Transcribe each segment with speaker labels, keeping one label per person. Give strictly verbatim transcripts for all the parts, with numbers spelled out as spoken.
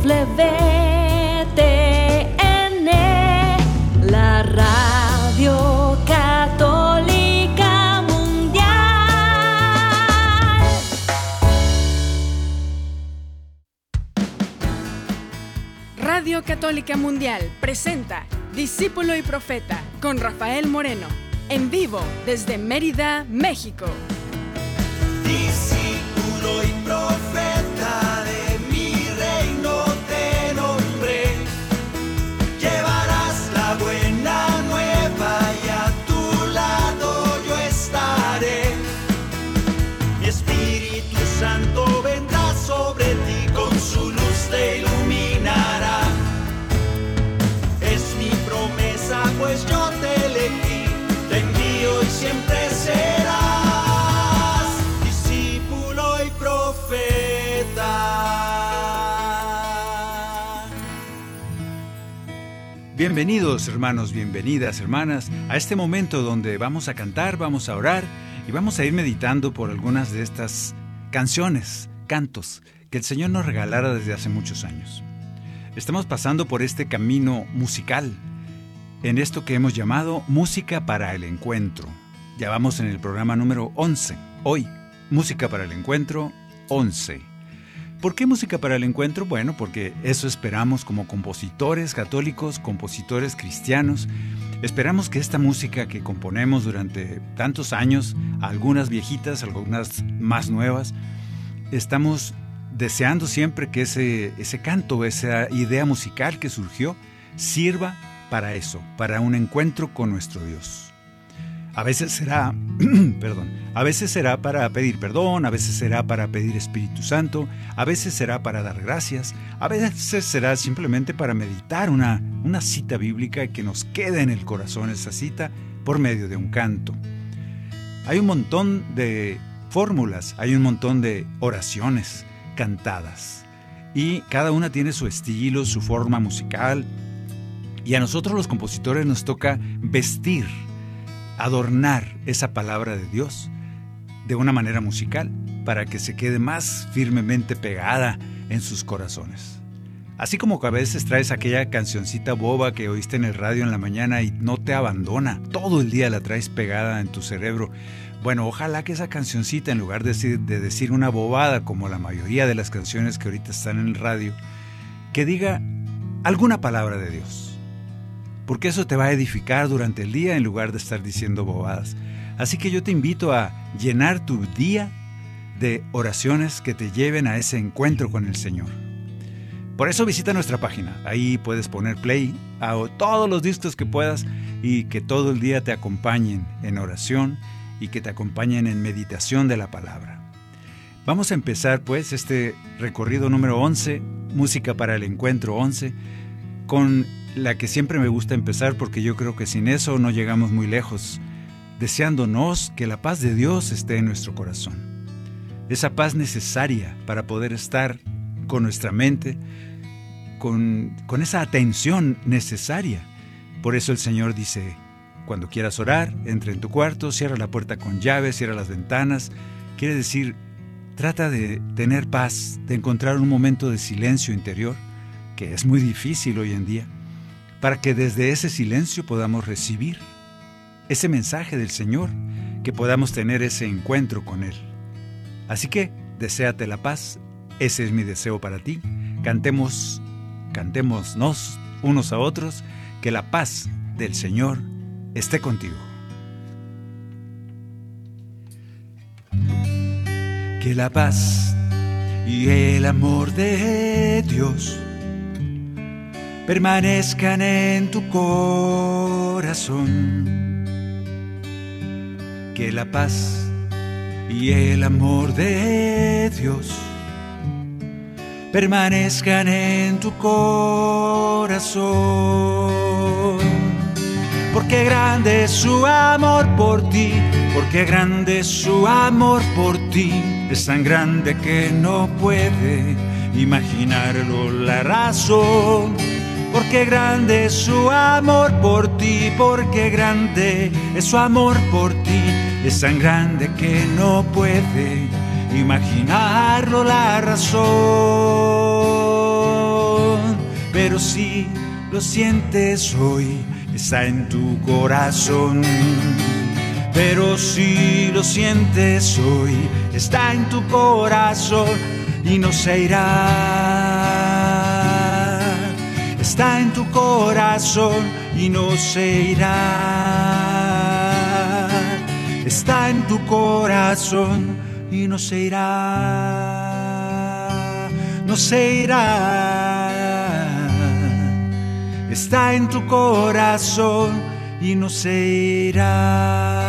Speaker 1: T N, la Radio Católica Mundial.
Speaker 2: Radio Católica Mundial presenta Discípulo y Profeta con Rafael Moreno, en vivo desde Mérida, México.
Speaker 3: Discípulo y profeta de mi reino te nombré, llevarás la buena nueva y a tu lado yo estaré. Mi Espíritu Santo vendrá sobre ti, con su luz te iluminará. Es mi promesa, pues yo te elegí, te envío y siempre serás discípulo y profeta.
Speaker 4: Bienvenidos, hermanos, bienvenidas, hermanas, a este momento donde vamos a cantar, vamos a orar y vamos a ir meditando por algunas de estas canciones, cantos, que el Señor nos regalara desde hace muchos años. Estamos pasando por este camino musical, en esto que hemos llamado Música para el Encuentro. Ya vamos en el programa número once. Hoy, Música para el Encuentro once. ¿Por qué Música para el Encuentro? Bueno, porque eso esperamos como compositores católicos, compositores cristianos. Esperamos que esta música que componemos durante tantos años, algunas viejitas, algunas más nuevas, estamos deseando siempre que ese, ese canto, esa idea musical que surgió, sirva para eso, para un encuentro con nuestro Dios. A veces será, perdón, a veces será para pedir perdón, a veces será para pedir Espíritu Santo, a veces será para dar gracias, a veces será simplemente para meditar una, una cita bíblica que nos quede en el corazón esa cita por medio de un canto. Hay un montón de fórmulas, hay un montón de oraciones cantadas y cada una tiene su estilo, su forma musical, y a nosotros los compositores nos toca vestir, adornar esa palabra de Dios de una manera musical para que se quede más firmemente pegada en sus corazones. Así como que a veces traes aquella cancioncita boba que oíste en el radio en la mañana y no te abandona, todo el día la traes pegada en tu cerebro. Bueno, ojalá que esa cancioncita, en lugar de decir, de decir una bobada como la mayoría de las canciones que ahorita están en el radio, que diga alguna palabra de Dios. Porque eso te va a edificar durante el día en lugar de estar diciendo bobadas. Así que yo te invito a llenar tu día de oraciones que te lleven a ese encuentro con el Señor. Por eso visita nuestra página. Ahí puedes poner play a todos los discos que puedas y que todo el día te acompañen en oración y que te acompañen en meditación de la palabra. Vamos a empezar pues este recorrido número once, Música para el Encuentro once, con la que siempre me gusta empezar porque yo creo que sin eso no llegamos muy lejos, deseándonos que la paz de Dios esté en nuestro corazón. Esa paz necesaria para poder estar con nuestra mente, con, con esa atención necesaria. Por eso el Señor dice, cuando quieras orar, entra en tu cuarto, cierra la puerta con llave, cierra las ventanas. Quiere decir, trata de tener paz, de encontrar un momento de silencio interior, que es muy difícil hoy en día, para que desde ese silencio podamos recibir ese mensaje del Señor, que podamos tener ese encuentro con Él. Así que, deséate la paz, ese es mi deseo para ti. Cantemos, cantémonos unos a otros, que la paz del Señor esté contigo. Que la paz y el amor de Dios permanezcan en tu corazón. Que la paz y el amor de Dios permanezcan en tu corazón. Porque grande es su amor por ti, porque grande es su amor por ti, es tan grande que no puede imaginarlo la razón. Porque grande es su amor por ti, porque grande es su amor por ti, es tan grande que no puede imaginarlo la razón. pero si lo sientes hoy, está en tu corazón. Pero si lo sientes hoy, está en tu corazón y no se irá. Está en tu corazón y no se irá. Está en tu corazón y no se irá. No se irá. Está en tu corazón y no se irá.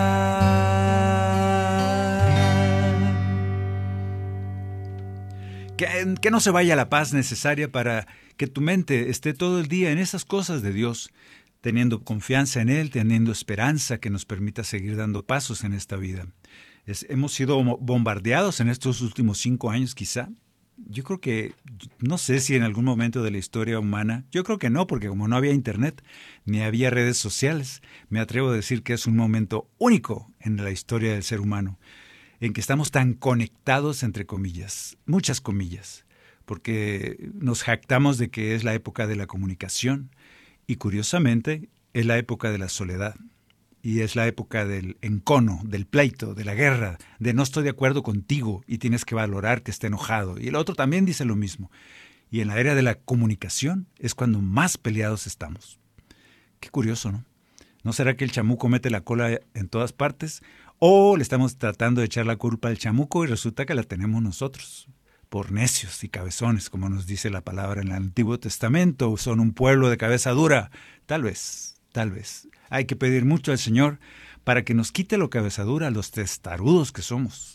Speaker 4: Que, que no se vaya la paz necesaria para que tu mente esté todo el día en esas cosas de Dios, teniendo confianza en Él, teniendo esperanza que nos permita seguir dando pasos en esta vida. Es, hemos sido bombardeados en estos últimos cinco años quizá. Yo creo que, no sé si en algún momento de la historia humana, yo creo que no, porque como no había internet, ni había redes sociales, me atrevo a decir que es un momento único en la historia del ser humano, en que estamos tan conectados, entre comillas, muchas comillas, porque nos jactamos de que es la época de la comunicación y curiosamente es la época de la soledad. Y es la época del encono, del pleito, de la guerra, de no estoy de acuerdo contigo y tienes que valorar que esté enojado. Y el otro también dice lo mismo. Y en la era de la comunicación es cuando más peleados estamos. Qué curioso, ¿no? ¿No será que el chamuco mete la cola en todas partes? ¿O le estamos tratando de echar la culpa al chamuco y resulta que la tenemos nosotros? Por necios y cabezones, como nos dice la palabra en el Antiguo Testamento. Son un pueblo de cabeza dura. Tal vez, tal vez. Hay que pedir mucho al Señor para que nos quite lo cabezadura a los testarudos que somos.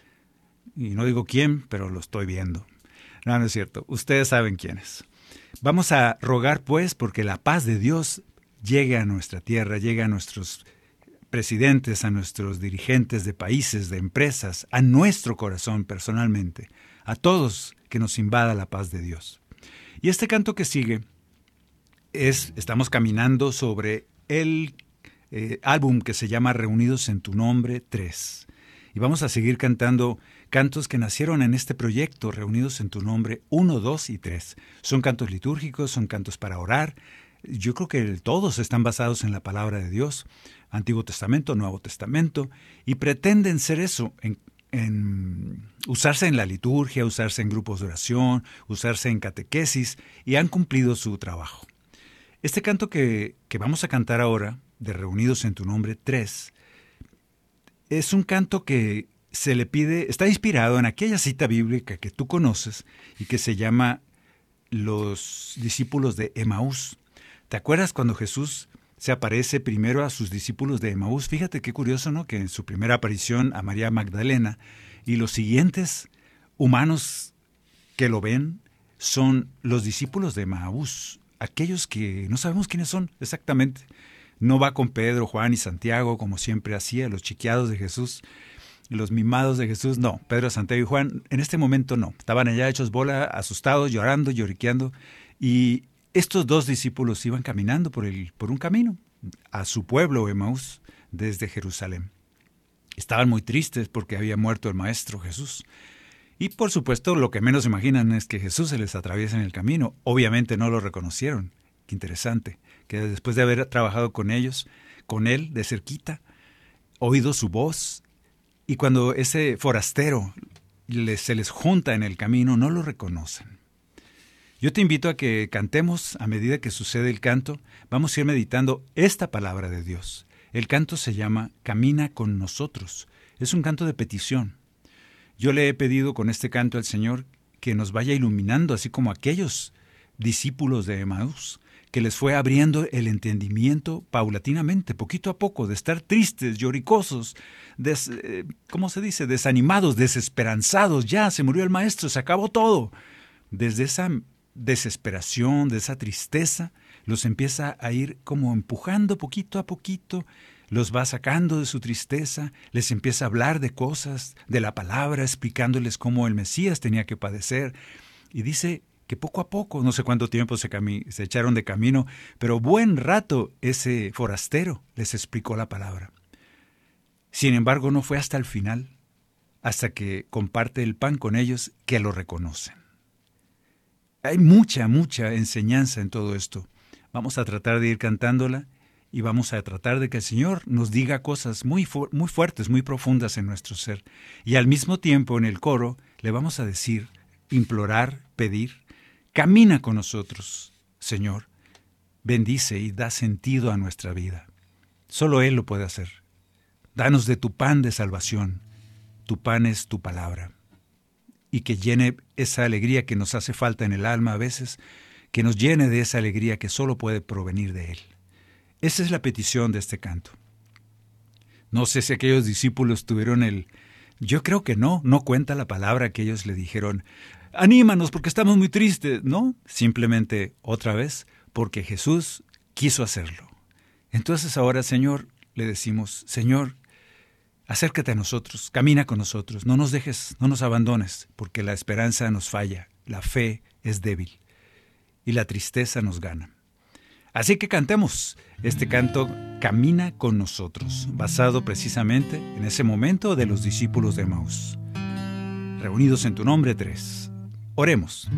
Speaker 4: Y no digo quién, pero lo estoy viendo. No, no es cierto. Ustedes saben quién es. Vamos a rogar, pues, porque la paz de Dios llegue a nuestra tierra, llegue a nuestros presidentes, a nuestros dirigentes de países, de empresas, a nuestro corazón personalmente, a todos, que nos invada la paz de Dios. Y este canto que sigue es, estamos caminando sobre el eh, álbum que se llama Reunidos en tu Nombre tres. Y vamos a seguir cantando cantos que nacieron en este proyecto, Reunidos en tu Nombre uno, dos y tres. Son cantos litúrgicos, son cantos para orar. Yo creo que todos están basados en la palabra de Dios, Antiguo Testamento, Nuevo Testamento, y pretenden ser eso, en, en usarse en la liturgia, usarse en grupos de oración, usarse en catequesis, y han cumplido su trabajo. Este canto que, que vamos a cantar ahora, de Reunidos en tu Nombre tres, es un canto que se le pide, está inspirado en aquella cita bíblica que tú conoces y que se llama Los discípulos de Emaús. ¿Te acuerdas cuando Jesús se aparece primero a sus discípulos de Emaús? Fíjate qué curioso, ¿no? Que en su primera aparición a María Magdalena y los siguientes humanos que lo ven son los discípulos de Emaús. Aquellos que no sabemos quiénes son exactamente. No va con Pedro, Juan y Santiago, como siempre hacía, los chiqueados de Jesús, los mimados de Jesús. No, Pedro, Santiago y Juan, en este momento no. Estaban allá hechos bola, asustados, llorando, lloriqueando. Y estos dos discípulos iban caminando por, el, por un camino a su pueblo, Emaús, desde Jerusalén. Estaban muy tristes porque había muerto el Maestro Jesús. Y por supuesto, lo que menos imaginan es que Jesús se les atraviesa en el camino. Obviamente no lo reconocieron. Qué interesante, que después de haber trabajado con ellos, con él de cerquita, oído su voz, y cuando ese forastero les, se les junta en el camino, no lo reconocen. Yo te invito a que cantemos a medida que sucede el canto. Vamos a ir meditando esta palabra de Dios. El canto se llama Camina con nosotros. Es un canto de petición. Yo le he pedido con este canto al Señor que nos vaya iluminando, así como aquellos discípulos de Emaús, que les fue abriendo el entendimiento paulatinamente, poquito a poco, de estar tristes, lloricosos, des, eh, ¿cómo se dice? Desanimados, desesperanzados. Ya se murió el Maestro, se acabó todo. Desde esa desesperación, de esa tristeza, los empieza a ir como empujando poquito a poquito, los va sacando de su tristeza, les empieza a hablar de cosas, de la palabra, explicándoles cómo el Mesías tenía que padecer. Y dice que poco a poco, no sé cuánto tiempo se, cami- se echaron de camino, pero buen rato ese forastero les explicó la palabra. Sin embargo, no fue hasta el final, hasta que comparte el pan con ellos, que lo reconocen. Hay mucha, mucha enseñanza en todo esto. Vamos a tratar de ir cantándola y vamos a tratar de que el Señor nos diga cosas muy, fu- muy fuertes, muy profundas en nuestro ser. Y al mismo tiempo en el coro le vamos a decir, implorar, pedir, camina con nosotros, Señor. Bendice y da sentido a nuestra vida. Solo Él lo puede hacer. Danos de tu pan de salvación. Tu pan es tu palabra. Y que llene esa alegría que nos hace falta en el alma a veces, que nos llene de esa alegría que solo puede provenir de Él. Esa es la petición de este canto. No sé si aquellos discípulos tuvieron el... Yo creo que no, no cuenta la palabra que ellos le dijeron, anímanos porque estamos muy tristes. No, simplemente otra vez, porque Jesús quiso hacerlo. Entonces ahora, Señor, le decimos, Señor, acércate a nosotros, camina con nosotros, no nos dejes, no nos abandones, porque la esperanza nos falla, la fe es débil y la tristeza nos gana. Así que cantemos este canto, Camina con nosotros, basado precisamente en ese momento de los discípulos de Emaús. Reunidos en tu nombre, tres. Oremos.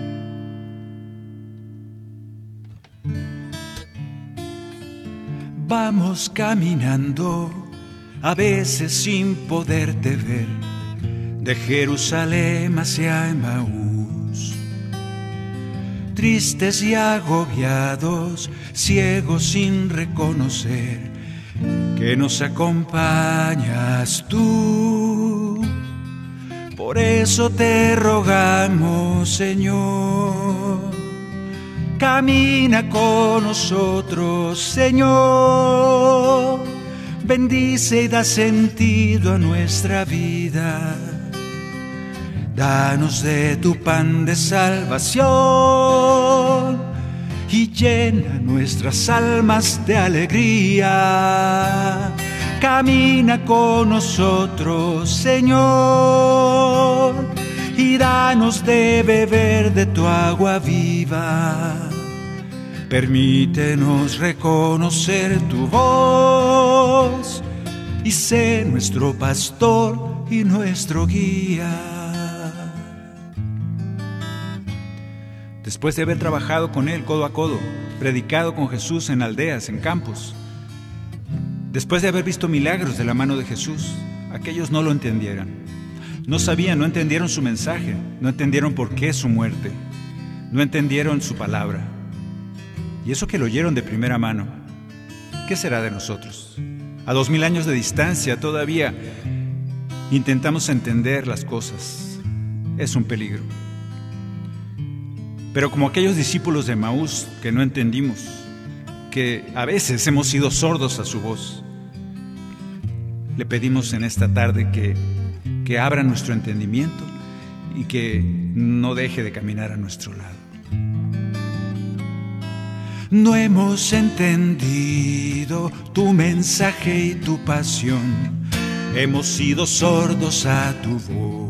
Speaker 4: Vamos caminando, a veces sin poderte ver, de Jerusalén hacia Emaús. Tristes y agobiados, ciegos sin reconocer que nos acompañas tú. Por eso te rogamos, Señor, camina con nosotros, Señor. Bendice y da sentido a nuestra vida. Danos de tu pan de salvación y llena nuestras almas de alegría. Camina con nosotros, Señor, y danos de beber de tu agua viva. Permítenos reconocer tu voz y sé nuestro pastor y nuestro guía. Después de haber trabajado con Él codo a codo, predicado con Jesús en aldeas, en campos, después de haber visto milagros de la mano de Jesús, aquellos no lo entendieron. No sabían, no entendieron su mensaje, no entendieron por qué su muerte, no entendieron su palabra. Y eso que lo oyeron de primera mano, ¿qué será de nosotros? A dos mil años de distancia todavía intentamos entender las cosas. Es un peligro. Pero como aquellos discípulos de Emaús que no entendimos, que a veces hemos sido sordos a su voz, le pedimos en esta tarde que, que abra nuestro entendimiento y que no deje de caminar a nuestro lado. No hemos entendido tu mensaje y tu pasión, hemos sido sordos a tu voz.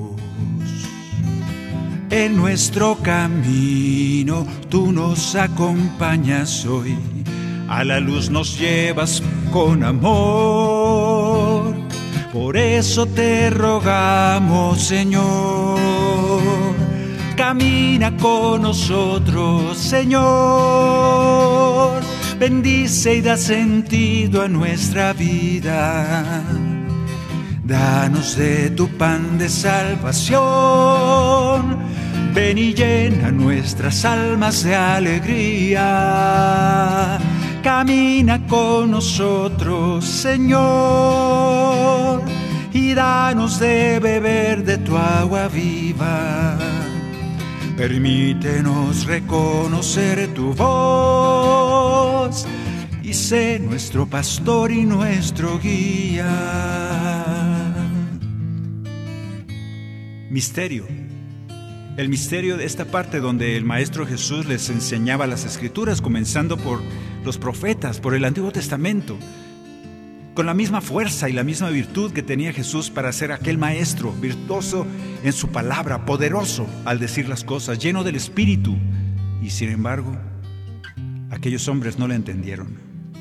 Speaker 4: En nuestro camino tú nos acompañas hoy, a la luz nos llevas con amor. Por eso te rogamos, Señor, camina con nosotros, Señor. Bendice y da sentido a nuestra vida. Danos de tu pan de salvación. Ven y llena nuestras almas de alegría. Camina con nosotros, Señor, y danos de beber de tu agua viva. Permítenos reconocer tu voz y sé nuestro pastor y nuestro guía. Misterio. El misterio de esta parte donde el Maestro Jesús les enseñaba las Escrituras, comenzando por los profetas, por el Antiguo Testamento, con la misma fuerza y la misma virtud que tenía Jesús para ser aquel Maestro, virtuoso en su palabra, poderoso al decir las cosas, lleno del Espíritu. Y sin embargo, aquellos hombres no le entendieron.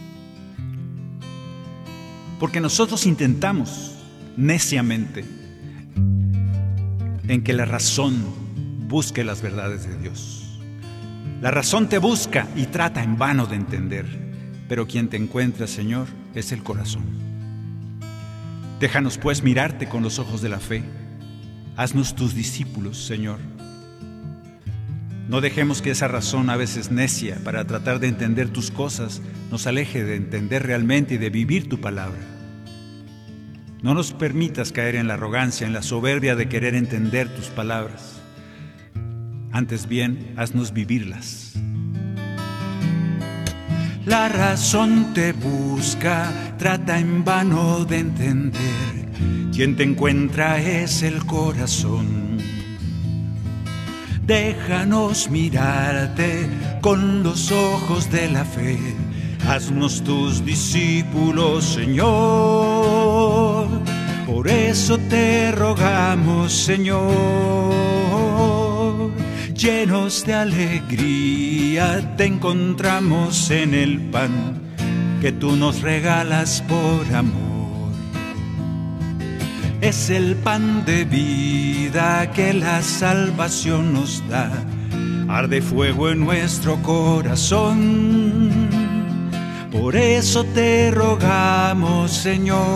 Speaker 4: Porque nosotros intentamos neciamente en que la razón busque las verdades de Dios. La razón te busca y trata en vano de entender, pero quien te encuentra, Señor, es el corazón. Déjanos pues mirarte con los ojos de la fe. Haznos tus discípulos, Señor. No dejemos que esa razón, a veces necia, para tratar de entender tus cosas, nos aleje de entender realmente y de vivir tu palabra. No nos permitas caer en la arrogancia, en la soberbia de querer entender tus palabras. Antes bien, haznos vivirlas. La razón te busca, trata en vano de entender. Quien te encuentra es el corazón. Déjanos mirarte con los ojos de la fe. Haznos tus discípulos, Señor. Por eso te rogamos, Señor. Llenos de alegría te encontramos en el pan que tú nos regalas por amor. Es el pan de vida que la salvación nos da. Arde fuego en nuestro corazón. Por eso te rogamos, Señor.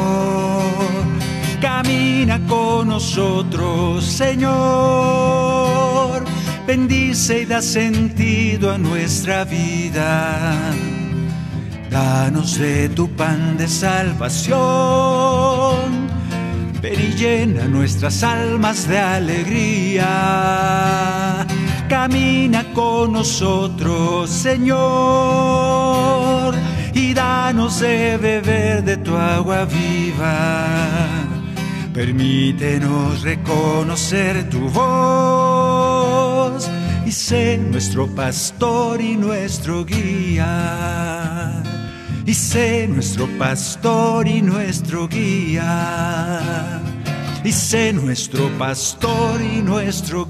Speaker 4: Camina con nosotros, Señor. Bendice y da sentido a nuestra vida. Danos de tu pan de salvación. Ven y llena nuestras almas de alegría. Camina con nosotros, Señor, y danos de beber de tu agua viva. Permítenos reconocer tu voz y sé nuestro pastor y nuestro guía. Y sé nuestro pastor y nuestro guía. Y sé nuestro pastor y nuestro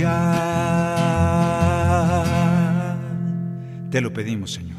Speaker 4: guía. Te lo pedimos, Señor.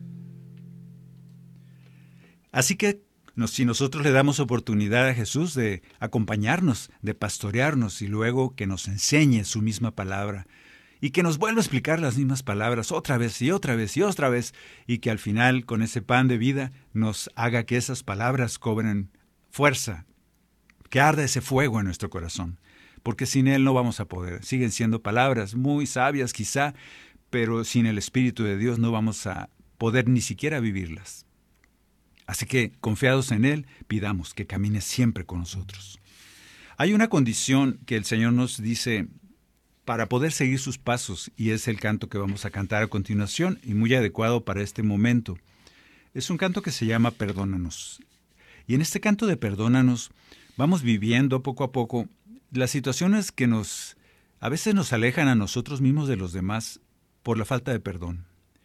Speaker 4: Así que si nosotros le damos oportunidad a Jesús de acompañarnos, de pastorearnos y luego que nos enseñe su misma palabra, y que nos vuelva a explicar las mismas palabras otra vez y otra vez y otra vez, y que al final con ese pan de vida nos haga que esas palabras cobren fuerza, que arda ese fuego en nuestro corazón, porque sin Él no vamos a poder. Siguen siendo palabras muy sabias quizá, pero sin el Espíritu de Dios no vamos a poder ni siquiera vivirlas. Así que, confiados en Él, pidamos que camine siempre con nosotros. Hay una condición que el Señor nos dice para poder seguir sus pasos, y es el canto que vamos a cantar a continuación, y muy adecuado para este momento. Es un canto que se llama Perdónanos. Y en este canto de Perdónanos vamos viviendo poco a poco las situaciones que nos a veces nos alejan a nosotros mismos de los demás por la falta de perdón.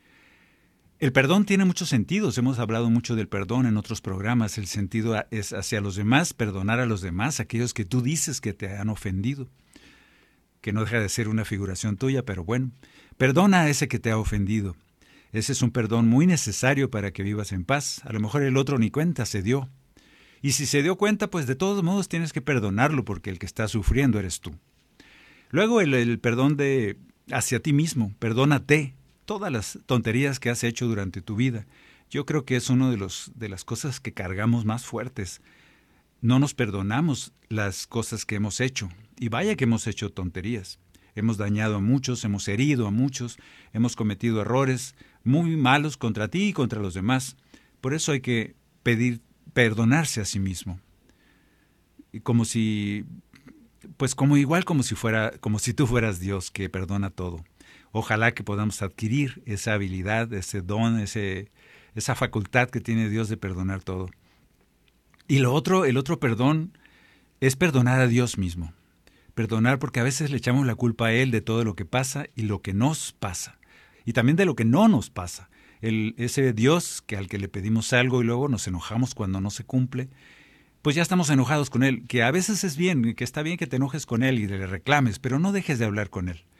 Speaker 4: El perdón tiene muchos sentidos, hemos hablado mucho del perdón en otros programas. El sentido es hacia los demás, perdonar a los demás, aquellos que tú dices que te han ofendido, que no deja de ser una figuración tuya, pero bueno, perdona a ese que te ha ofendido. Ese es un perdón muy necesario para que vivas en paz. A lo mejor el otro ni cuenta se dio. Y si se dio cuenta, pues de todos modos tienes que perdonarlo, porque el que está sufriendo eres tú. Luego el, el perdón de hacia ti mismo, perdónate todas las tonterías que has hecho durante tu vida. Yo creo que es una de, los, de las cosas que cargamos más fuertes. No nos perdonamos las cosas que hemos hecho. Y vaya que hemos hecho tonterías. Hemos dañado a muchos, hemos herido a muchos, hemos cometido errores muy malos contra ti y contra los demás. Por eso hay que pedir perdonarse a sí mismo. Y como si, pues como igual como si fuera, como si tú fueras Dios que perdona todo. Ojalá que podamos adquirir esa habilidad, ese don, ese, esa facultad que tiene Dios de perdonar todo. Y lo otro, el otro perdón es perdonar a Dios mismo. Perdonar porque a veces le echamos la culpa a Él de todo lo que pasa y lo que nos pasa. Y también de lo que no nos pasa. El, ese Dios que al que le pedimos algo y luego nos enojamos cuando no se cumple, pues ya estamos enojados con Él. Que a veces es bien, que está bien que te enojes con Él y le reclames, pero no dejes de hablar con Él.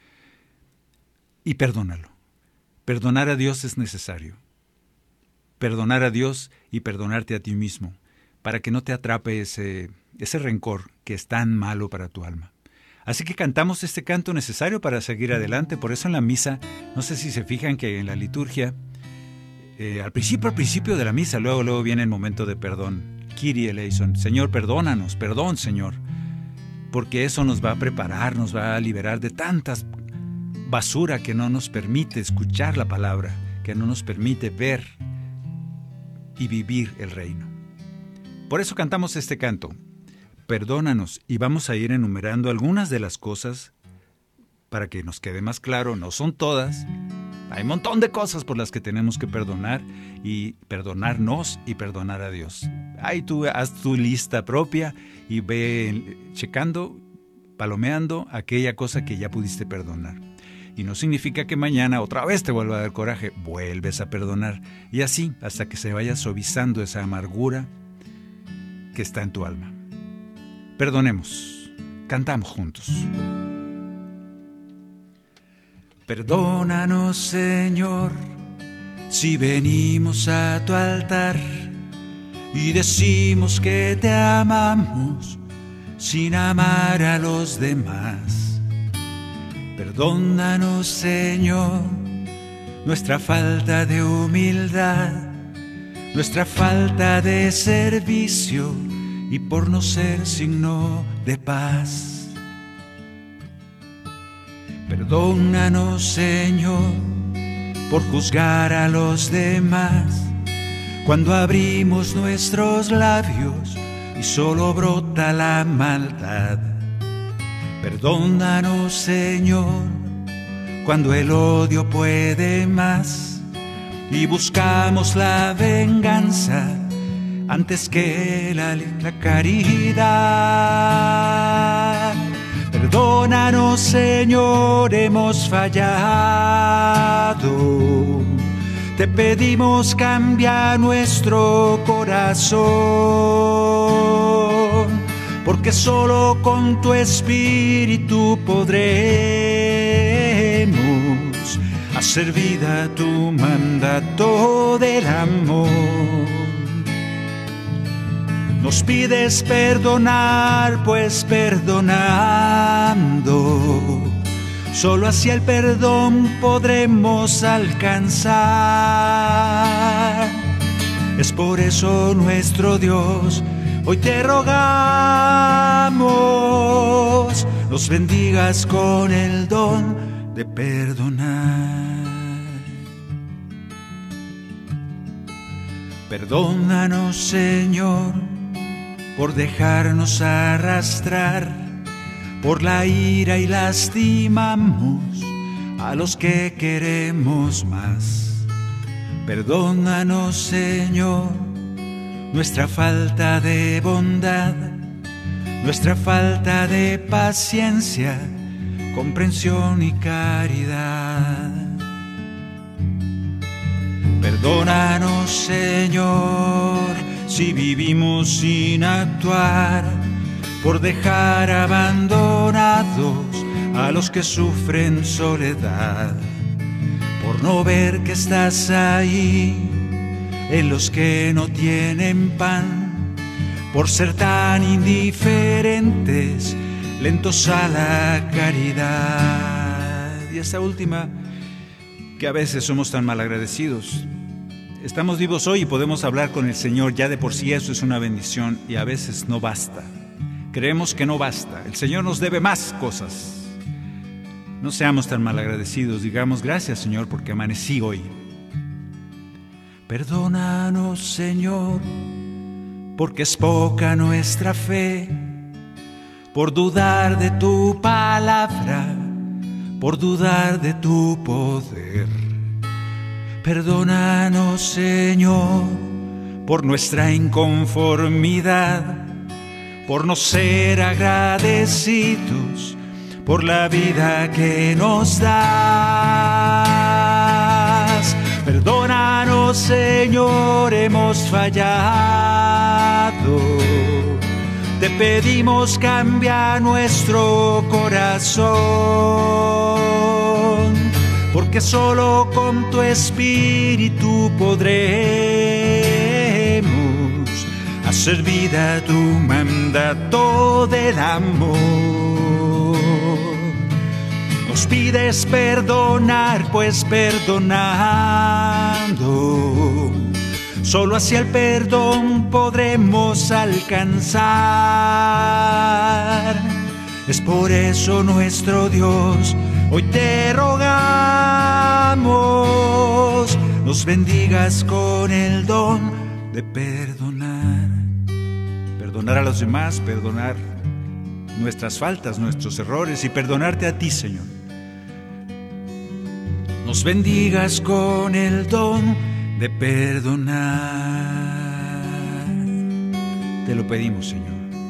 Speaker 4: Y perdónalo. Perdonar a Dios es necesario. Perdonar a Dios y perdonarte a ti mismo, para que no te atrape ese, ese rencor que es tan malo para tu alma. Así que cantamos este canto necesario para seguir adelante. Por eso en la misa, no sé si se fijan que en la liturgia, eh, al principio, al principio de la misa, luego, luego viene el momento de perdón. Kyrie eleison, Señor, perdónanos, perdón, Señor. Porque eso nos va a preparar, nos va a liberar de tantas basura que no nos permite escuchar la palabra, que no nos permite ver y vivir el reino. Por eso cantamos este canto. Perdónanos, y vamos a ir enumerando algunas de las cosas para que nos quede más claro. No son todas, hay un montón de cosas por las que tenemos que perdonar y perdonarnos y perdonar a Dios. Ahí tú haz tu lista propia y ve checando, palomeando aquella cosa que ya pudiste perdonar. Y no significa que mañana otra vez te vuelva a dar coraje, vuelves a perdonar. Y así hasta que se vaya suavizando esa amargura que está en tu alma. Perdonemos, cantamos juntos. Perdónanos, Señor, si venimos a tu altar y decimos que te amamos sin amar a los demás. Perdónanos, Señor, nuestra falta de humildad, nuestra falta de servicio y por no ser signo de paz. Perdónanos, Señor, por juzgar a los demás, cuando abrimos nuestros labios y solo brota la maldad. Perdónanos, Señor, cuando el odio puede más y buscamos la venganza antes que la, la caridad. Perdónanos, Señor, hemos fallado. Te pedimos cambia nuestro corazón, porque solo con tu espíritu podremos hacer vida tu mandato del amor. Nos pides perdonar, pues perdonando, solo así el perdón podremos alcanzar. Es por eso, nuestro Dios, hoy te rogamos, nos bendigas con el don de perdonar. Perdónanos, Señor, por dejarnos arrastrar por la ira y lastimamos a los que queremos más. Perdónanos, Señor, nuestra falta de bondad, nuestra falta de paciencia, comprensión y caridad. Perdónanos, Señor, si vivimos sin actuar, por dejar abandonados a los que sufren soledad, por no ver que estás ahí en los que no tienen pan, por ser tan indiferentes, lentos a la caridad. Y esta última, que a veces somos tan malagradecidos. Estamos vivos hoy y podemos hablar con el Señor, ya de por sí eso es una bendición, y a veces no basta. Creemos que no basta, el Señor nos debe más cosas. No seamos tan malagradecidos, digamos gracias, Señor, porque amanecí hoy. Perdónanos, Señor, porque es poca nuestra fe, por dudar de tu palabra, por dudar de tu poder. Perdónanos, Señor, por nuestra inconformidad, por no ser agradecidos por la vida que nos das. Perdónanos, Señor, hemos fallado. Te pedimos cambia nuestro corazón, porque solo con tu espíritu podremos hacer vida tu mandato del amor. nos pides perdonar, pues perdonando, solo hacia el perdón podremos alcanzar. Es por eso, nuestro Dios, hoy te rogamos, nos bendigas con el don de perdonar. Perdonar a los demás, perdonar nuestras faltas, nuestros errores y perdonarte a ti, Señor. Nos bendigas con el don de perdonar. Te lo pedimos, Señor.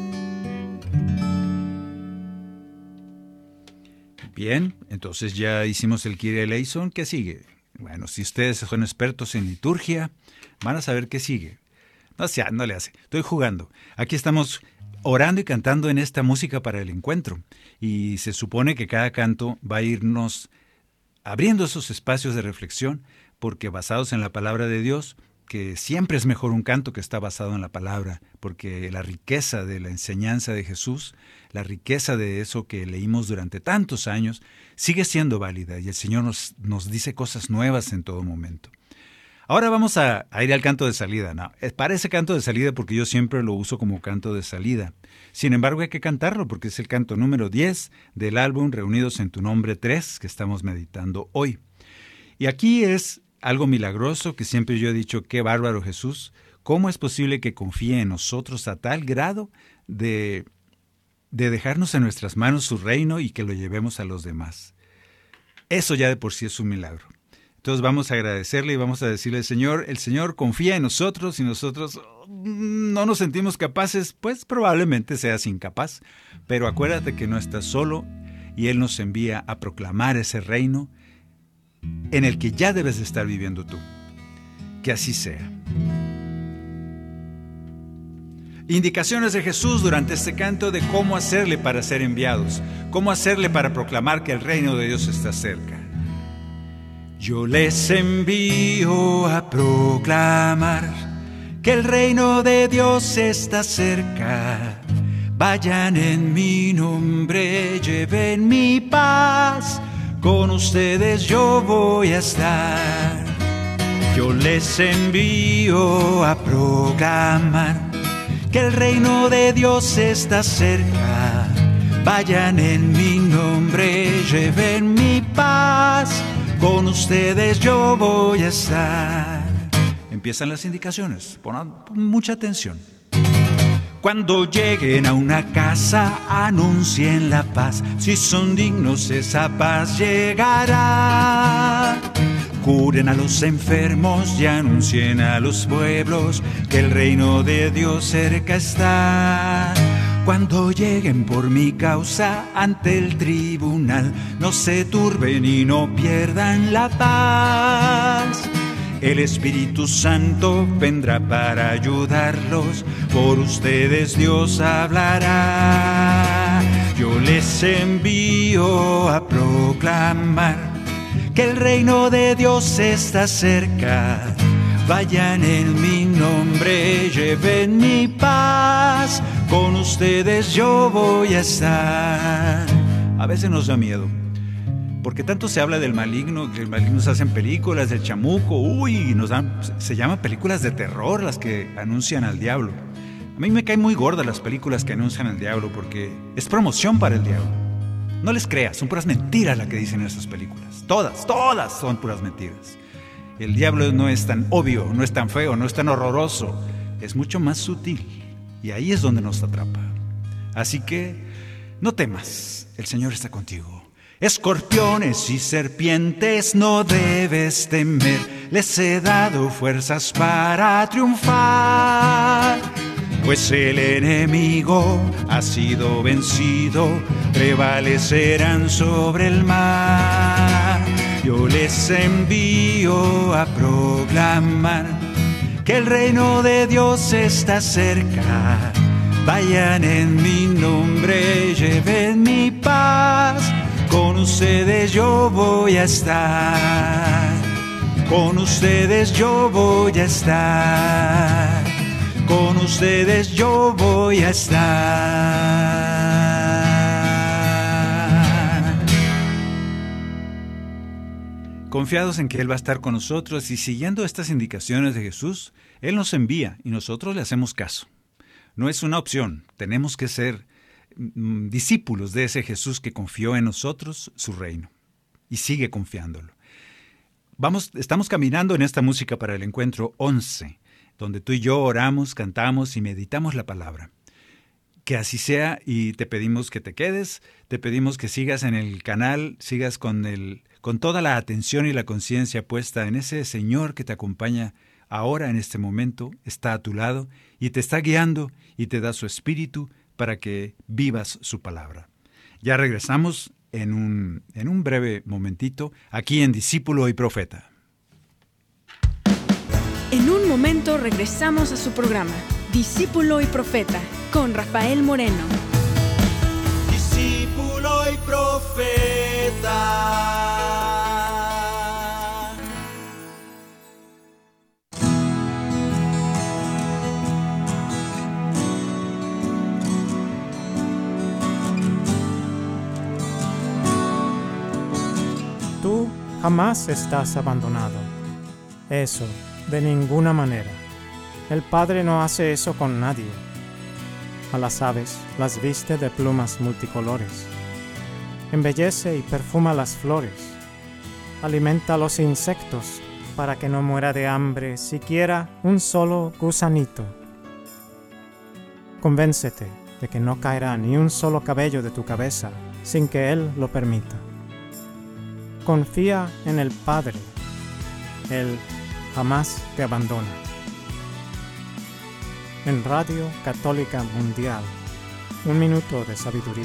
Speaker 4: Bien, entonces ya hicimos el Kyrie eleison. ¿Qué sigue? Bueno, si ustedes son expertos en liturgia, van a saber qué sigue. No sea, no le hace. Estoy jugando. Aquí estamos orando y cantando en esta música para el encuentro. Y se supone que cada canto va a irnos abriendo esos espacios de reflexión, porque basados en la palabra de Dios, que siempre es mejor un canto que está basado en la palabra, porque la riqueza de la enseñanza de Jesús, la riqueza de eso que leímos durante tantos años, sigue siendo válida y el Señor nos, nos dice cosas nuevas en todo momento. Ahora vamos a, a ir al canto de salida. No, parece canto de salida porque yo siempre lo uso como canto de salida. Sin embargo, hay que cantarlo porque es el canto número diez del álbum Reunidos en tu Nombre tres que estamos meditando hoy. Y aquí es algo milagroso que siempre yo he dicho, qué bárbaro Jesús, ¿cómo es posible que confíe en nosotros a tal grado de, de dejarnos en nuestras manos su reino y que lo llevemos a los demás? Eso ya de por sí es un milagro. Entonces vamos a agradecerle y vamos a decirle, Señor, el Señor confía en nosotros y nosotros no nos sentimos capaces, pues probablemente seas incapaz, pero acuérdate que no estás solo y Él nos envía a proclamar ese reino en el que ya debes de estar viviendo tú. Que así sea. Indicaciones de Jesús durante este canto de cómo hacerle para ser enviados, cómo hacerle para proclamar que el reino de Dios está cerca. Yo les envío a proclamar que el reino de Dios está cerca. Vayan en mi nombre, lleven mi paz. Con ustedes yo voy a estar. Yo les envío a proclamar que el reino de Dios está cerca. Vayan en mi nombre, lleven mi paz. Con ustedes yo voy a estar. Empiezan las indicaciones, pongan mucha atención. Cuando lleguen a una casa, anuncien la paz. Si son dignos, esa paz llegará. Curen a los enfermos y anuncien a los pueblos que el reino de Dios cerca está. Cuando lleguen por mi causa ante el tribunal, no se turben y no pierdan la paz. El Espíritu Santo vendrá para ayudarlos, por ustedes Dios hablará. Yo les envío a proclamar que el reino de Dios está cerca. Vayan en mi nombre, lleven mi paz. Con ustedes yo voy a estar. A veces nos da miedo, porque tanto se habla del maligno, que el maligno se hacen películas, del chamuco, uy, nos dan, se llaman películas de terror las que anuncian al diablo. A mí me caen muy gordas las películas que anuncian al diablo, porque es promoción para el diablo. No les creas, son puras mentiras las que dicen en esas películas. Todas, todas son puras mentiras. El diablo no es tan obvio, no es tan feo, no es tan horroroso, es mucho más sutil. Y ahí es donde nos atrapa. Así que no temas, el Señor está contigo. Escorpiones y serpientes no debes temer, les he dado fuerzas para triunfar. Pues el enemigo ha sido vencido, prevalecerán sobre el mar. Yo les envío a proclamar que el reino de Dios está cerca. Vayan en mi nombre, lleven mi paz. Con ustedes yo voy a estar. Con ustedes yo voy a estar. Con ustedes yo voy a estar. confiados en que Él va a estar con nosotros y siguiendo estas indicaciones de Jesús, Él nos envía y nosotros le hacemos caso. No es una opción, tenemos que ser mm, discípulos de ese Jesús que confió en nosotros su reino y sigue confiándolo. Vamos, estamos caminando en esta música para el encuentro once, donde tú y yo oramos, cantamos y meditamos la palabra. Que así sea y te pedimos que te quedes, te pedimos que sigas en el canal, sigas con, el, con toda la atención y la conciencia puesta en ese Señor que te acompaña ahora en este momento, está a tu lado y te está guiando y te da su espíritu para que vivas su palabra. Ya regresamos en un, en un breve momentito aquí en Discípulo y Profeta.
Speaker 2: En un momento regresamos a su programa, Discípulo y Profeta, con Rafael Moreno.
Speaker 3: Discípulo y Profeta.
Speaker 5: Tú jamás estás abandonado. Eso, de ninguna manera. El Padre no hace eso con nadie. A las aves las viste de plumas multicolores. Embellece y perfuma las flores. Alimenta a los insectos para que no muera de hambre siquiera un solo gusanito. Convéncete de que no caerá ni un solo cabello de tu cabeza sin que Él lo permita. Confía en el Padre. Él jamás te abandona. En Radio Católica Mundial, un minuto de sabiduría.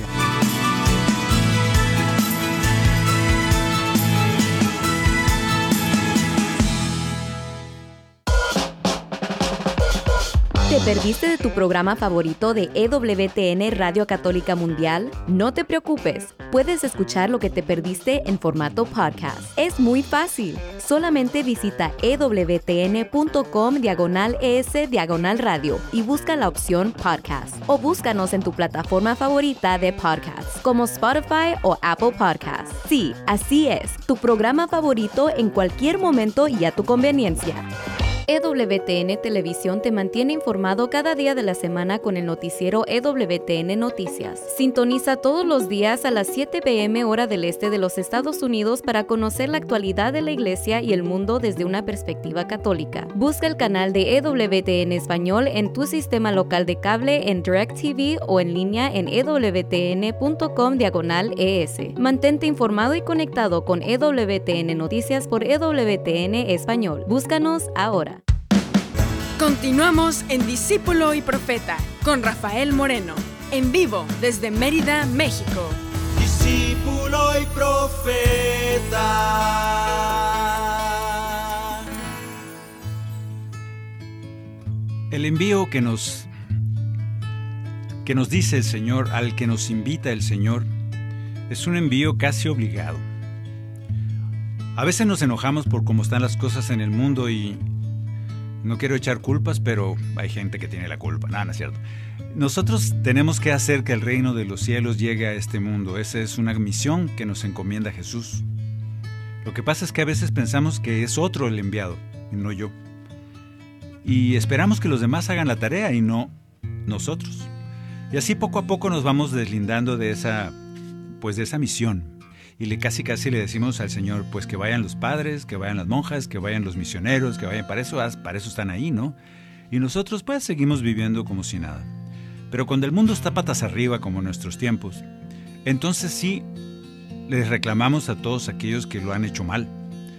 Speaker 6: ¿Te perdiste de tu programa favorito de E W T N Radio Católica Mundial? No te preocupes, puedes escuchar lo que te perdiste en formato podcast. Es muy fácil. Solamente visita ewtn.com diagonal es diagonal radio y busca la opción podcast. O búscanos en tu plataforma favorita de podcast, como Spotify o Apple Podcasts. Sí, así es, tu programa favorito en cualquier momento y a tu conveniencia. E W T N Televisión te mantiene informado cada día de la semana con el noticiero E W T N Noticias. Sintoniza todos los días a las siete p m hora del este de los Estados Unidos para conocer la actualidad de la Iglesia y el mundo desde una perspectiva católica. Busca el canal de E W T N Español en tu sistema local de cable en DirecTV o en línea en ewtn.com diagonal es. Mantente informado y conectado con E W T N Noticias por E W T N Español. Búscanos ahora.
Speaker 2: Continuamos en Discípulo y Profeta con Rafael Moreno, en vivo desde Mérida, México.
Speaker 3: Discípulo y Profeta.
Speaker 4: El envío que nos, que nos dice el Señor, al que nos invita el Señor, es un envío casi obligado. A veces nos enojamos por cómo están las cosas en el mundo y no quiero echar culpas, pero hay gente que tiene la culpa. Nada, no es cierto. Nosotros tenemos que hacer que el reino de los cielos llegue a este mundo. Esa es una misión que nos encomienda Jesús. Lo que pasa es que a veces pensamos que es otro el enviado, y no yo. Y esperamos que los demás hagan la tarea y no nosotros. Y así poco a poco nos vamos deslindando de esa, pues de esa misión. Y le casi casi le decimos al Señor, pues que vayan los padres, que vayan las monjas, que vayan los misioneros, que vayan, para eso, para eso están ahí, ¿no? Y nosotros pues seguimos viviendo como si nada. Pero cuando el mundo está patas arriba, como en nuestros tiempos, entonces sí les reclamamos a todos aquellos que lo han hecho mal.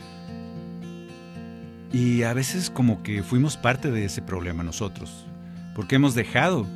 Speaker 4: Y a veces como que fuimos parte de ese problema nosotros, porque hemos dejado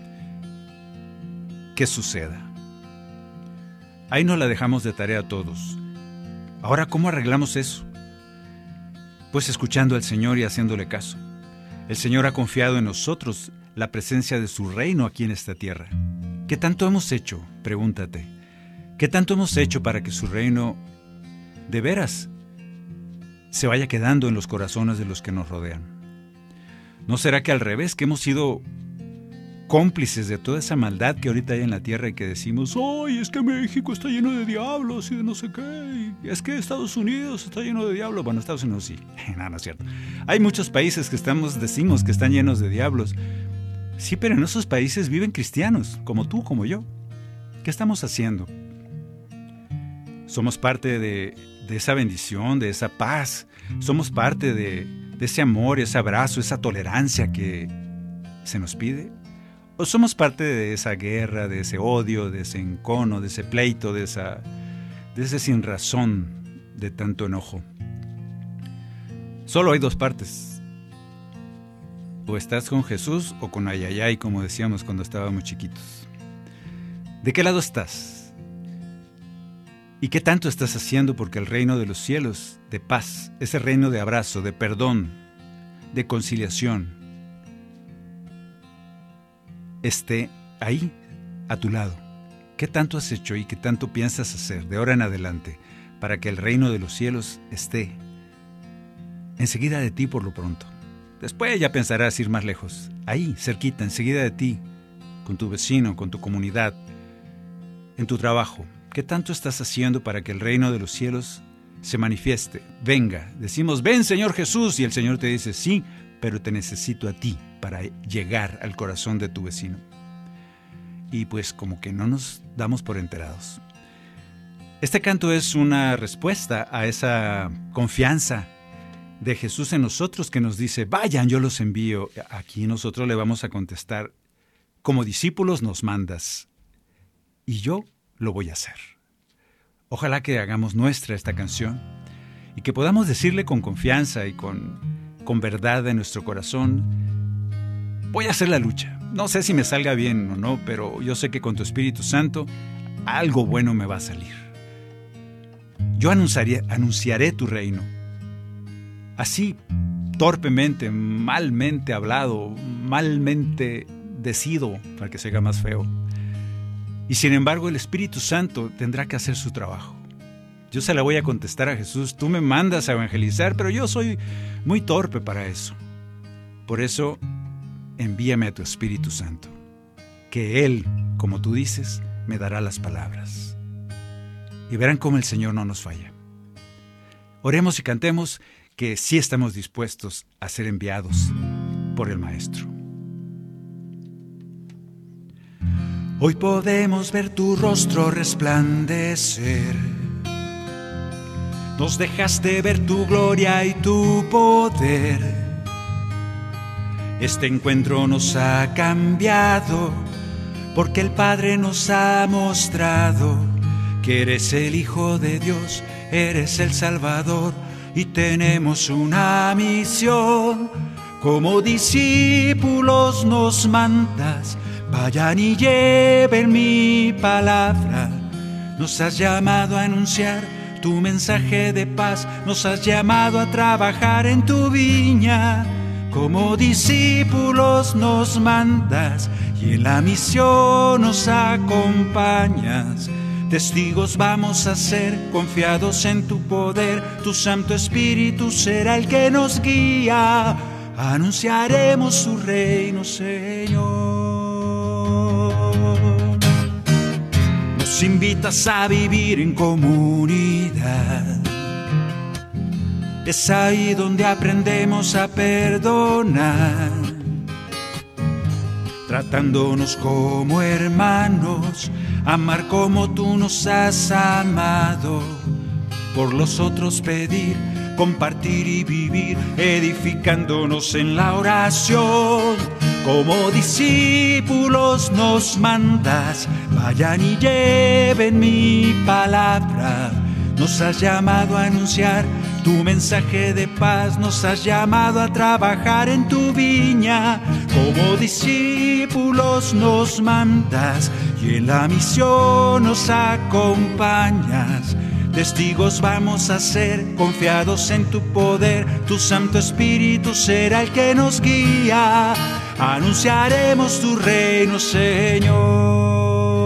Speaker 4: que suceda. Ahí nos la dejamos de tarea a todos. Ahora, ¿cómo arreglamos eso? Pues escuchando al Señor y haciéndole caso. El Señor ha confiado en nosotros la presencia de su reino aquí en esta tierra. ¿Qué tanto hemos hecho? Pregúntate. ¿Qué tanto hemos hecho para que su reino, de veras, se vaya quedando en los corazones de los que nos rodean? ¿No será que al revés, que hemos sido cómplices de toda esa maldad que ahorita hay en la tierra y que decimos, ¡ay, es que México está lleno de diablos y de no sé qué! Y es que Estados Unidos está lleno de diablos. Bueno, Estados Unidos sí. No, no es cierto. Hay muchos países que estamos, decimos que están llenos de diablos. Sí, pero en esos países viven cristianos, como tú, como yo. ¿Qué estamos haciendo? Somos parte de, de esa bendición, de esa paz. Somos parte de, de ese amor, ese abrazo, esa tolerancia que se nos pide. ¿O somos parte de esa guerra, de ese odio, de ese encono, de ese pleito, de, esa, de ese sinrazón, de tanto enojo? Solo hay dos partes. O estás con Jesús o con Ayayay, como decíamos cuando estábamos chiquitos. ¿De qué lado estás? ¿Y qué tanto estás haciendo porque el reino de los cielos, de paz, ese reino de abrazo, de perdón, de conciliación, esté ahí, a tu lado? ¿Qué tanto has hecho y qué tanto piensas hacer de ahora en adelante para que el reino de los cielos esté enseguida de ti por lo pronto? Después ya pensarás ir más lejos. Ahí, cerquita, enseguida de ti, con tu vecino, con tu comunidad, en tu trabajo. ¿Qué tanto estás haciendo para que el reino de los cielos se manifieste? Venga, decimos, ven Señor Jesús, y el Señor te dice, sí, pero te necesito a ti para llegar al corazón de tu vecino. Y pues como que no nos damos por enterados. Este canto es una respuesta a esa confianza de Jesús en nosotros que nos dice, vayan, yo los envío. Aquí nosotros le vamos a contestar, como discípulos nos mandas, y yo lo voy a hacer. Ojalá que hagamos nuestra esta canción y que podamos decirle con confianza y con, con verdad en nuestro corazón, voy a hacer la lucha. No sé si me salga bien o no, pero yo sé que con tu Espíritu Santo algo bueno me va a salir. Yo anunciaré, anunciaré tu reino. Así, torpemente, malmente hablado, malmente decido, para que se haga más feo. Y sin embargo, el Espíritu Santo tendrá que hacer su trabajo. Yo se la voy a contestar a Jesús, tú me mandas a evangelizar, pero yo soy muy torpe para eso. Por eso, envíame a tu Espíritu Santo, que Él, como tú dices, me dará las palabras. Y verán cómo el Señor no nos falla. Oremos y cantemos que sí estamos dispuestos a ser enviados por el Maestro.
Speaker 3: Hoy podemos ver tu rostro resplandecer. Nos dejaste ver tu gloria y tu poder. Este encuentro nos ha cambiado, porque el Padre nos ha mostrado que eres el Hijo de Dios, eres el Salvador, y tenemos una misión. Como discípulos nos mandas, vayan y lleven mi palabra. Nos has llamado a anunciar tu mensaje de paz, nos has llamado a trabajar en tu viña. Como discípulos nos mandas y en la misión nos acompañas. Testigos vamos a ser, confiados en tu poder. Tu Santo Espíritu será el que nos guía. Anunciaremos tu reino, Señor. Nos invitas a vivir en comunidad. Es ahí donde aprendemos a perdonar, tratándonos como hermanos, amar como tú nos has amado, por los otros pedir, compartir y vivir, edificándonos en la oración. Como discípulos nos mandas, vayan y lleven mi palabra. Nos has llamado a anunciar tu mensaje de paz, nos has llamado a trabajar en tu viña. Como discípulos nos mandas y en la misión nos acompañas. Testigos vamos a ser, confiados en tu poder. Tu Santo Espíritu será el que nos guía. Anunciaremos tu reino, Señor.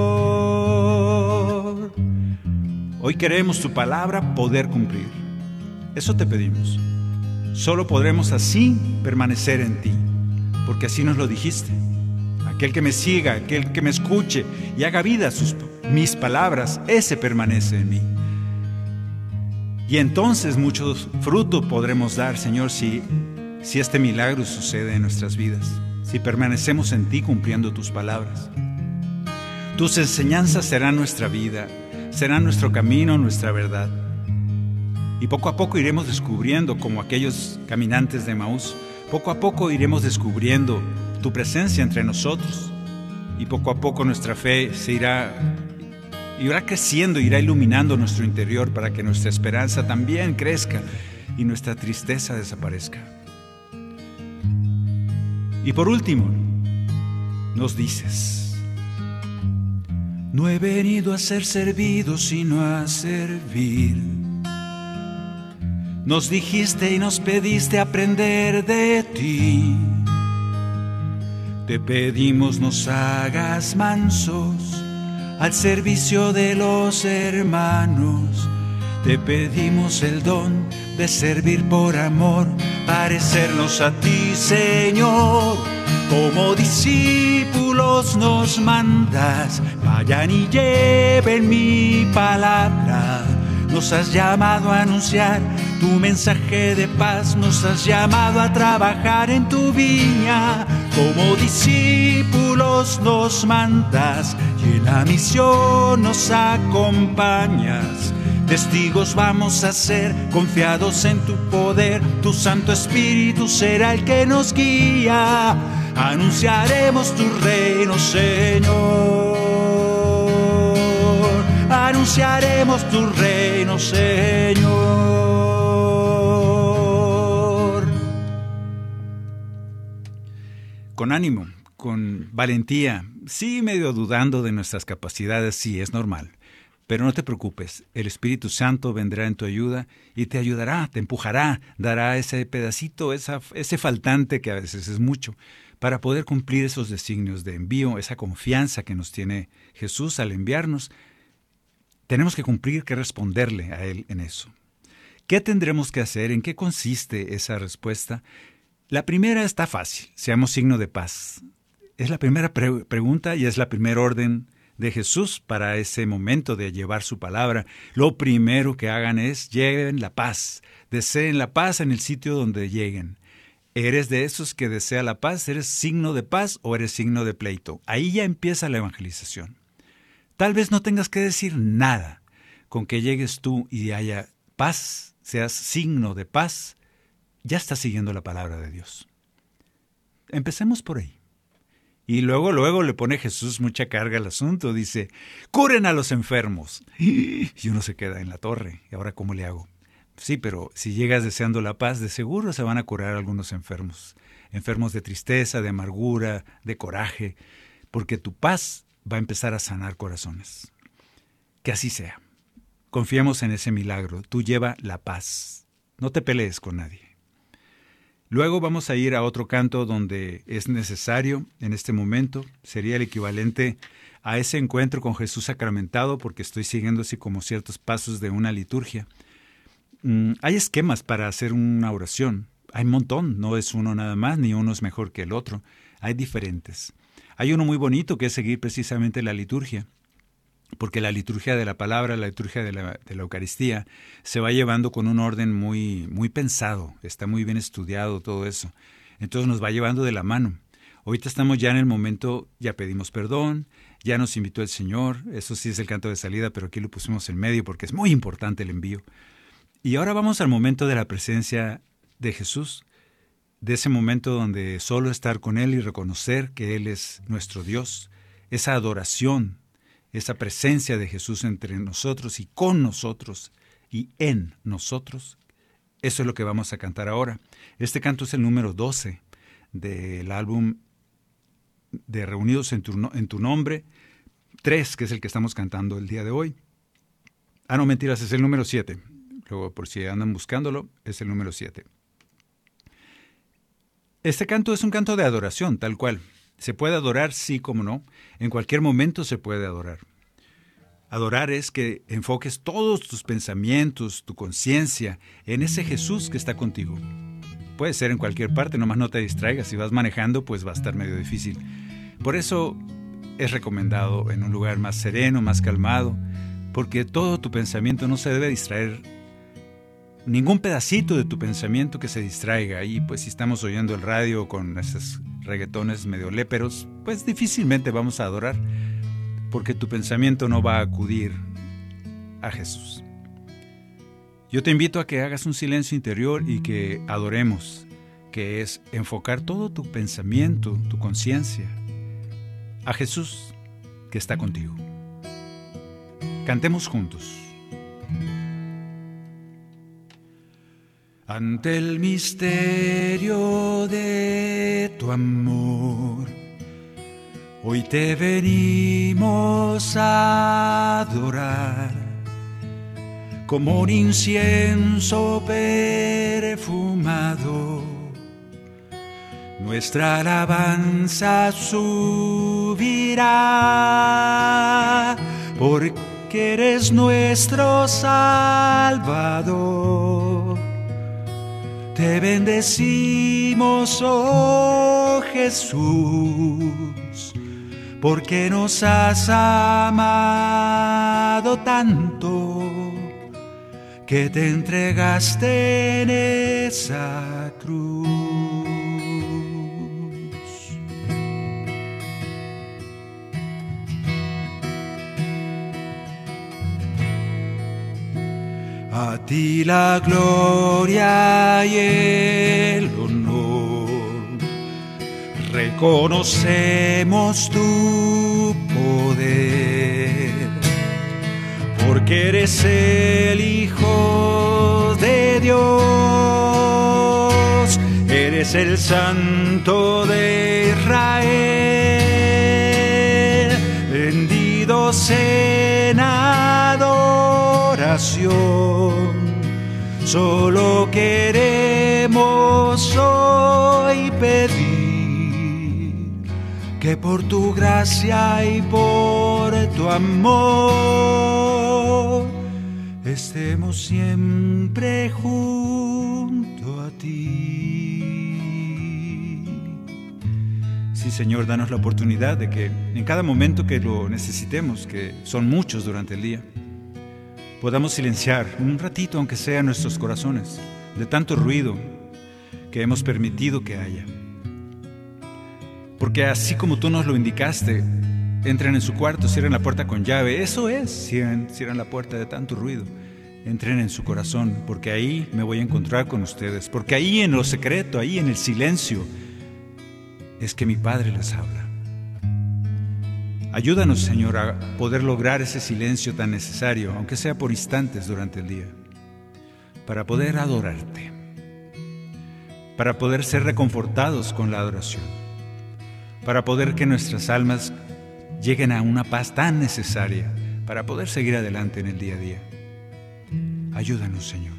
Speaker 3: Hoy queremos tu palabra poder cumplir. Eso te pedimos. Solo podremos así permanecer en ti, porque así nos lo dijiste.
Speaker 4: Aquel que me siga, aquel que me escuche y haga vida sus, mis palabras, ese permanece en mí. Y entonces mucho fruto podremos dar, Señor, si, si este milagro sucede en nuestras vidas, si permanecemos en ti cumpliendo tus palabras. Tus enseñanzas serán nuestra vida, serán nuestro camino, nuestra verdad. Y poco a poco iremos descubriendo, como aquellos caminantes de Emaús, poco a poco iremos descubriendo tu presencia entre nosotros. Y poco a poco nuestra fe se irá, irá creciendo, irá iluminando nuestro interior para que nuestra esperanza también crezca y nuestra tristeza desaparezca. Y por último, nos dices: no he venido a ser servido, sino a servir. Nos dijiste y nos pediste aprender de ti. Te pedimos nos hagas mansos al servicio de los hermanos. Te pedimos el don de servir por amor, parecernos a ti, Señor. Como discípulos nos mandas, vayan y lleven mi palabra. Nos has llamado a anunciar tu mensaje de paz, nos has llamado a trabajar en tu viña. Como discípulos nos mandas y en la misión nos acompañas. Testigos vamos a ser, confiados en tu poder. Tu Santo Espíritu será el que nos guía. Anunciaremos tu reino, Señor. Anunciaremos tu reino, Señor. Con ánimo, con valentía, sí, medio dudando de nuestras capacidades, sí, es normal. Pero no te preocupes, el Espíritu Santo vendrá en tu ayuda y te ayudará, te empujará, dará ese pedacito, esa, ese faltante que a veces es mucho, para poder cumplir esos designios de envío, esa confianza que nos tiene Jesús al enviarnos. Tenemos que cumplir, que responderle a Él en eso. ¿Qué tendremos que hacer? ¿En qué consiste esa respuesta? La primera está fácil, seamos signo de paz. Es la primera pre- pregunta y es la primera orden de Jesús para ese momento de llevar su palabra. Lo primero que hagan es lleven la paz, deseen la paz en el sitio donde lleguen. ¿Eres de esos que desea la paz? ¿Eres signo de paz o eres signo de pleito? Ahí ya empieza la evangelización. Tal vez no tengas que decir nada. Con que llegues tú y haya paz, seas signo de paz, ya estás siguiendo la palabra de Dios. Empecemos por ahí. Y luego, luego le pone Jesús mucha carga al asunto. Dice, curen a los enfermos. Y uno se queda en la torre. ¿Y ahora cómo le hago? Sí, pero si llegas deseando la paz, de seguro se van a curar algunos enfermos. Enfermos de tristeza, de amargura, de coraje. Porque tu paz va a empezar a sanar corazones. Que así sea. Confiemos en ese milagro. Tú lleva la paz. No te pelees con nadie. Luego vamos a ir a otro canto donde es necesario en este momento. Sería el equivalente a ese encuentro con Jesús sacramentado, porque estoy siguiendo así como ciertos pasos de una liturgia. Mm, hay esquemas para hacer una oración. Hay un montón, no es uno nada más, ni uno es mejor que el otro. Hay diferentes. Hay uno muy bonito que es seguir precisamente la liturgia, porque la liturgia de la palabra, la liturgia de la, de la Eucaristía, se va llevando con un orden muy, muy pensado, está muy bien estudiado todo eso. Entonces nos va llevando de la mano. Ahorita estamos ya en el momento, ya pedimos perdón, ya nos invitó el Señor, eso sí es el canto de salida, pero aquí lo pusimos en medio porque es muy importante el envío. Y ahora vamos al momento de la presencia de Jesús, de ese momento donde solo estar con Él y reconocer que Él es nuestro Dios, esa adoración, esa presencia de Jesús entre nosotros y con nosotros y en nosotros. Eso es lo que vamos a cantar ahora. Este canto es el número doce del álbum de Reunidos en tu, en tu Nombre, tres, que es el que estamos cantando el día de hoy. Ah, no, mentiras, es el número siete. Luego, por si andan buscándolo, es el número siete. Este canto es un canto de adoración, tal cual. ¿Se puede adorar? Sí, como no. En cualquier momento se puede adorar. Adorar es que enfoques todos tus pensamientos, tu conciencia, en ese Jesús que está contigo. Puede ser en cualquier parte, nomás no te distraigas. Si vas manejando, pues va a estar medio difícil. Por eso es recomendado en un lugar más sereno, más calmado, porque todo tu pensamiento no se debe distraer, ningún pedacito de tu pensamiento que se distraiga. Y pues si estamos oyendo el radio con esos reggaetones medio léperos, pues difícilmente vamos a adorar, porque tu pensamiento no va a acudir a Jesús. Yo te invito a que hagas un silencio interior y que adoremos, que es enfocar todo tu pensamiento, tu conciencia, a Jesús que está contigo. Cantemos juntos. Ante el misterio de tu amor, hoy te venimos a adorar, como un incienso perfumado. Nuestra alabanza subirá, porque eres nuestro Salvador. Te bendecimos, oh Jesús, porque nos has amado tanto, que te entregaste en esa cruz. A ti la gloria y el honor, reconocemos tu poder, porque eres el Hijo de Dios, eres el Santo de Israel, rendidos en adoración. Solo queremos hoy pedir que por tu gracia y por tu amor estemos siempre junto a ti. Sí, Señor, danos la oportunidad de que en cada momento que lo necesitemos, que son muchos durante el día, podamos silenciar un ratito, aunque sea, nuestros corazones, de tanto ruido que hemos permitido que haya. Porque así como tú nos lo indicaste, entren en su cuarto, cierren la puerta con llave. Eso es, cierren, cierren la puerta de tanto ruido. Entren en su corazón, porque ahí me voy a encontrar con ustedes. Porque ahí en lo secreto, ahí en el silencio, es que mi Padre les habla. Ayúdanos, Señor, a poder lograr ese silencio tan necesario, aunque sea por instantes durante el día, para poder adorarte, para poder ser reconfortados con la adoración, para poder que nuestras almas lleguen a una paz tan necesaria, para poder seguir adelante en el día a día. Ayúdanos, Señor.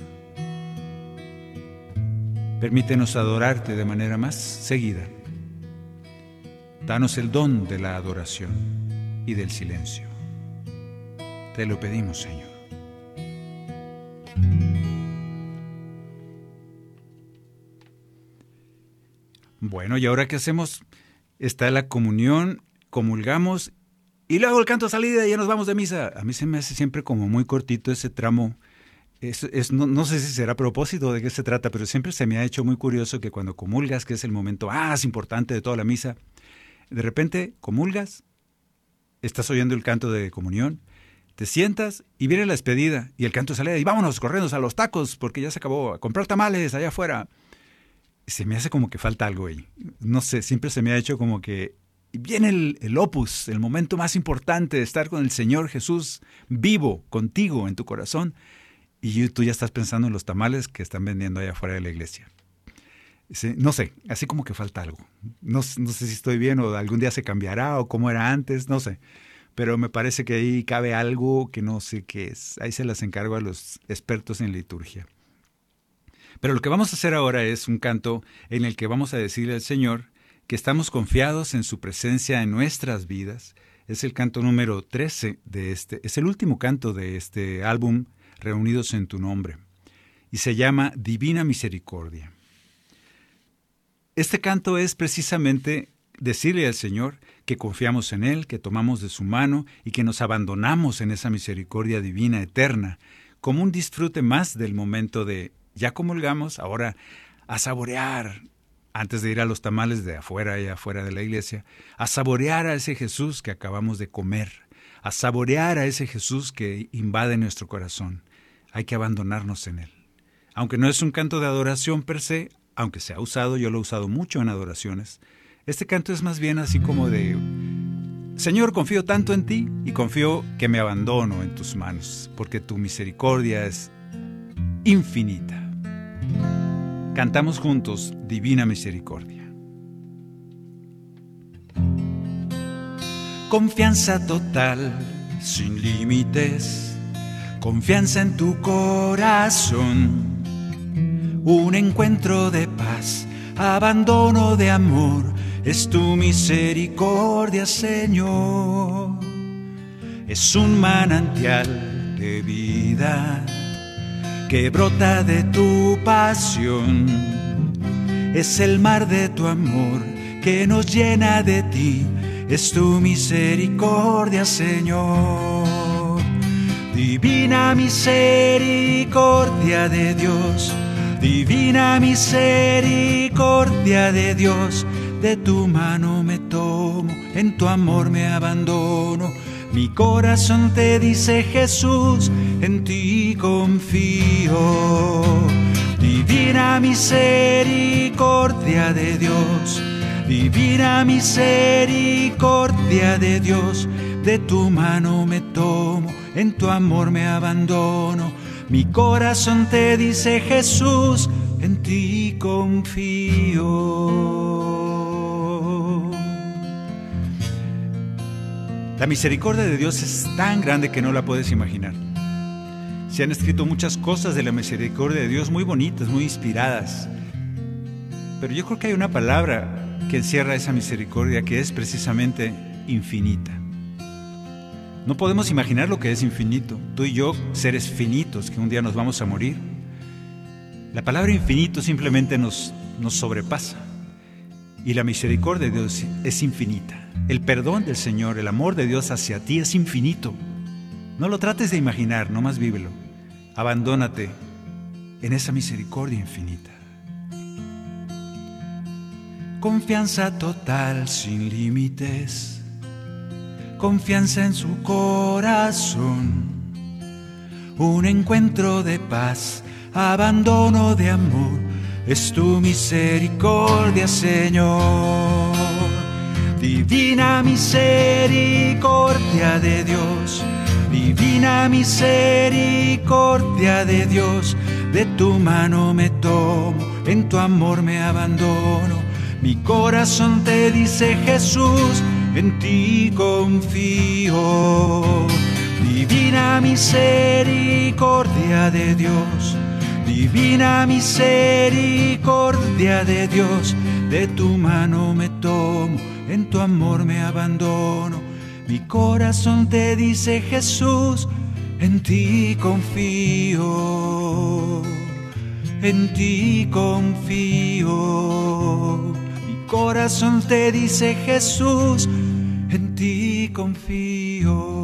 Speaker 4: Permítenos adorarte de manera más seguida. Danos el don de la adoración y del silencio. Te lo pedimos, Señor. Bueno, ¿y ahora qué hacemos? Está la comunión, comulgamos y luego el canto de salida y ya nos vamos de misa. A mí se me hace siempre como muy cortito ese tramo. Es, es, no, no sé si será a propósito de qué se trata, pero siempre se me ha hecho muy curioso que cuando comulgas, que es el momento más importante de toda la misa, de repente comulgas, estás oyendo el canto de comunión, te sientas y viene la despedida y el canto de salida y vámonos corriendo a los tacos porque ya se acabó, a comprar tamales allá afuera. Se me hace como que falta algo ahí. No sé, siempre se me ha hecho como que viene el, el opus, el momento más importante de estar con el Señor Jesús vivo contigo en tu corazón y tú ya estás pensando en los tamales que están vendiendo allá afuera de la iglesia. Sí, no sé, así como que falta algo. No, no sé si estoy bien o algún día se cambiará o cómo era antes, no sé. Pero me parece que ahí cabe algo que no sé qué es. Ahí se las encargo a los expertos en liturgia. Pero lo que vamos a hacer ahora es un canto en el que vamos a decirle al Señor que estamos confiados en su presencia en nuestras vidas. Es el canto número trece de este, es el último canto de este álbum, Reunidos en tu Nombre. Y se llama Divina Misericordia. Este canto es precisamente decirle al Señor que confiamos en Él, que tomamos de su mano y que nos abandonamos en esa misericordia divina eterna, como un disfrute más del momento de, ya comulgamos, ahora a saborear, antes de ir a los tamales de afuera y afuera de la iglesia, a saborear a ese Jesús que acabamos de comer, a saborear a ese Jesús que invade nuestro corazón. Hay que abandonarnos en Él. Aunque no es un canto de adoración per se, aunque se ha usado, yo lo he usado mucho en adoraciones, este canto es más bien así como de, Señor, confío tanto en ti y confío que me abandono en tus manos, porque tu misericordia es infinita. Cantamos juntos, Divina Misericordia. Confianza total, sin límites, confianza en tu corazón, un encuentro de paz, abandono de amor, es tu misericordia, Señor. Es un manantial de vida que brota de tu pasión. Es el mar de tu amor que nos llena de ti. Es tu misericordia, Señor. Divina misericordia de Dios, divina misericordia de Dios, de tu mano me tomo, en tu amor me abandono. Mi corazón te dice, Jesús, en ti confío. Divina misericordia de Dios, divina misericordia de Dios, de tu mano me tomo, en tu amor me abandono. Mi corazón te dice, Jesús, en ti confío. La misericordia de Dios es tan grande que no la puedes imaginar. Se han escrito muchas cosas de la misericordia de Dios muy bonitas, muy inspiradas. Pero yo creo que hay una palabra que encierra esa misericordia que es precisamente infinita. No podemos imaginar lo que es infinito. Tú y yo, seres finitos, que un día nos vamos a morir. La palabra infinito simplemente nos, nos sobrepasa. Y la misericordia de Dios es infinita. El perdón del Señor, el amor de Dios hacia ti es infinito. No lo trates de imaginar, nomás vívelo. Abandónate en esa misericordia infinita. Confianza total, sin límites. Confianza en su corazón. Un encuentro de paz, abandono de amor. Es tu misericordia, Señor. Divina misericordia de Dios, divina misericordia de Dios, de tu mano me tomo, en tu amor me abandono. Mi corazón te dice, Jesús, en ti confío. Divina misericordia de Dios, divina misericordia de Dios, de tu mano me tomo, en tu amor me abandono. Mi corazón te dice, Jesús, en ti confío, en ti confío. Mi corazón te dice, Jesús, en ti confío.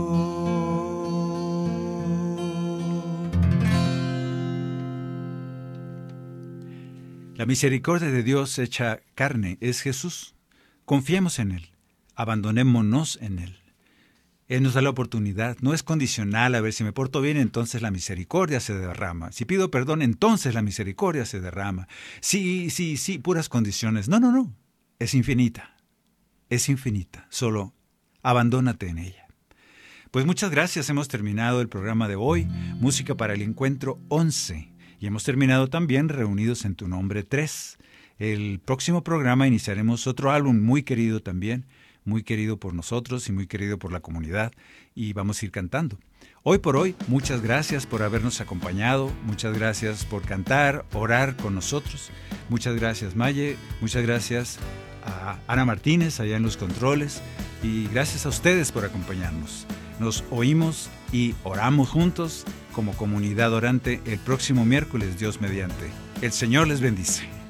Speaker 4: La misericordia de Dios hecha carne es Jesús. Confiemos en Él, abandonémonos en Él. Él nos da la oportunidad, no es condicional, a ver si me porto bien, entonces la misericordia se derrama. Si pido perdón, entonces la misericordia se derrama. Sí, sí, sí, puras condiciones. No, no, no, es infinita, es infinita, solo abandónate en ella. Pues muchas gracias, hemos terminado el programa de hoy, Música para el Encuentro once, y hemos terminado también Reunidos en tu Nombre tres. El próximo programa iniciaremos otro álbum muy querido también, muy querido por nosotros y muy querido por la comunidad, y vamos a ir cantando. Hoy por hoy, muchas gracias por habernos acompañado, muchas gracias por cantar, orar con nosotros. Muchas gracias, Maye, muchas gracias a Ana Martínez allá en los controles, y gracias a ustedes por acompañarnos. Nos oímos y oramos juntos como comunidad orante el próximo miércoles, Dios mediante. El Señor les bendice.